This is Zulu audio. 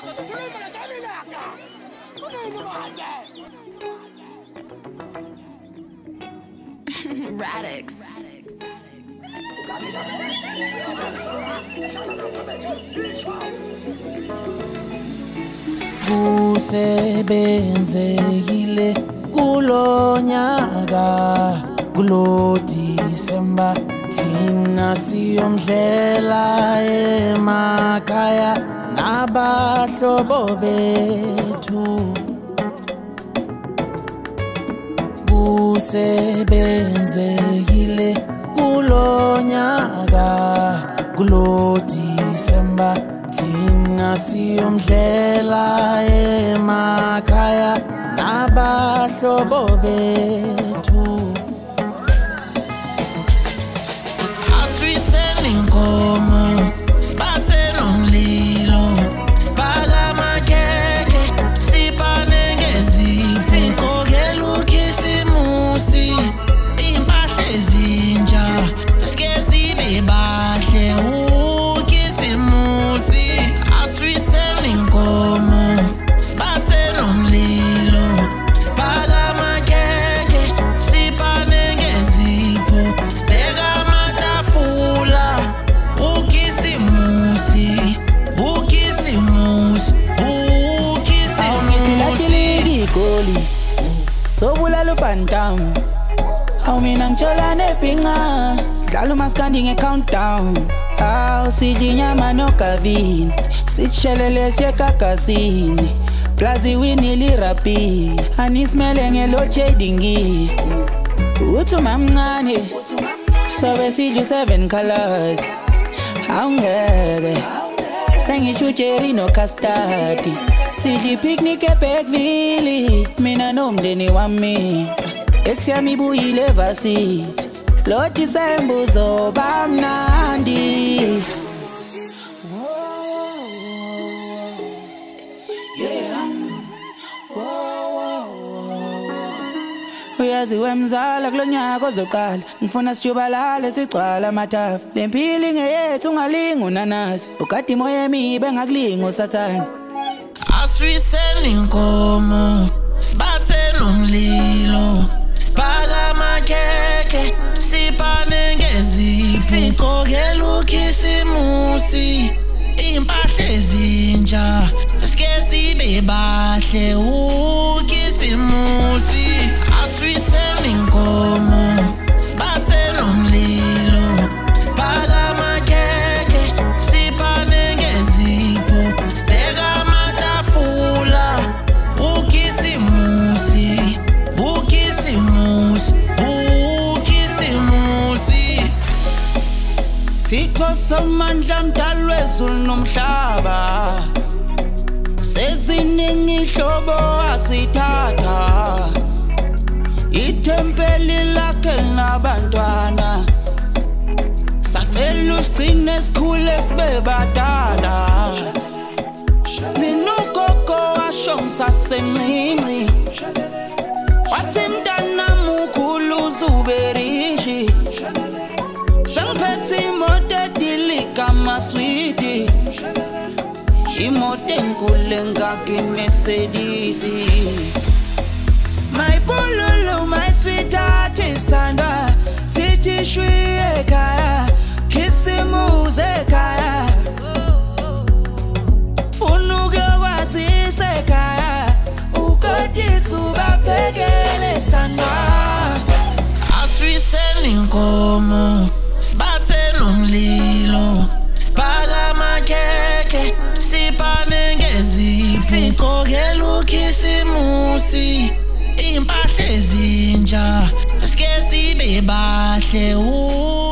Radix. Kusebenzekile kulonyaka kulo December thina siyomdlela emakhaya nabahlobo bethu kusebenzekile kulonyaka kulo December thina siyomdlela emakhaya nabahlobo bethu aswiseni inkomo sibase nomlilo sibaka amakhekhe sibane ngezipho sigqokela ukhisimusi impahla ezintsha sike sibe bahle ukhisimusi aswiseni inkomo sibase nomlilo sibaka amakhekhe sibane ngezipho sibeka amatafula ukhisimusi awungithilatiliki igoli sobulala Phantom awu mina ngitshola nepinga dlala umaskandi nge-countdown awu sidla inyama nogavini sitshelele siyekagasini plazi winili rapi anisimele ngelochedingi uthi umamncane sobe sidla 7 colors awungeke sengisho ujerry nocustard sidla ipicnic eBackville mina nomndeni wami ekusiyami ibuyile varsity lo December uzoba mnandi uyazi wemzala kulonyaka ozoqala ngifuna sijubalale sigcwala amathafa lempili ngeyethu ungalingi unanasi ukade imoya emibe ngakulingi usathane aswiseni inkomo sibase nomlilo sibaka amakhekhe sibane ngezipho sigqokela ukhisimusi impahla ezintsha sike sibe bahle ukhisimusi aswiseni inkomo sibase nomlilo sibaka amakhekhe sibane ngezipho sibeka amatafula ukhisimusi Thixo somandla mdali wezulu nomhlaba seziningi ihlobo asithatha ithempeli lakhe nabantwana sacela usigcine esikhule sibe badala mina ugogo washo ngisasemncinci wathi mntana mukhulu uzuberishi sengiphethe imoto edilika amaswiti imoto enkulu engaka Mercedes my pululu my sweetheart isandwa sithi shwi ekhaya khisimuze ekhaya funa ukuyokwazisa ekhaya ukodisa ubaphekele sandwa aswiseni inkomo sibase nomlilo sibaka amakhekhe sibane ngezipho sigqokela ukhisimusi impahla ezintsha sike sibe bahle